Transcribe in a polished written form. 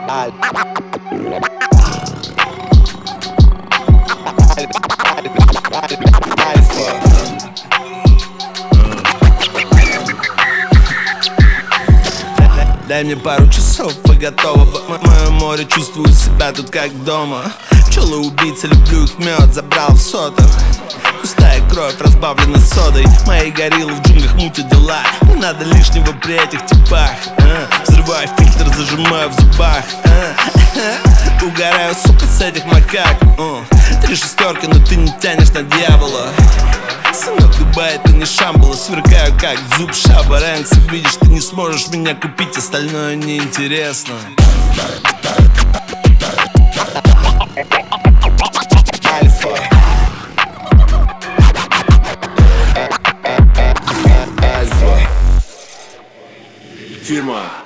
Дай мне пару часов, и готово. В моем море чувствую себя тут как дома. Пчелы-убийцы, люблю их мед, забрал в сотах. Густая кровь разбавлена содой. Мои гориллы в джунглях мутят дела. Не надо лишнего при этих типах. Взрываю фильтр, зажимаю в зубах. Угораю, сука, с этих макак. 3 шестерки, но ты не тянешь на дьявола. Сынок, Дубай, это не Шамбала. Сверкаю как зуб Шаба Рэнкса. Видишь, ты не сможешь меня купить, остальное неинтересно. Альфа. Альфа. Фирма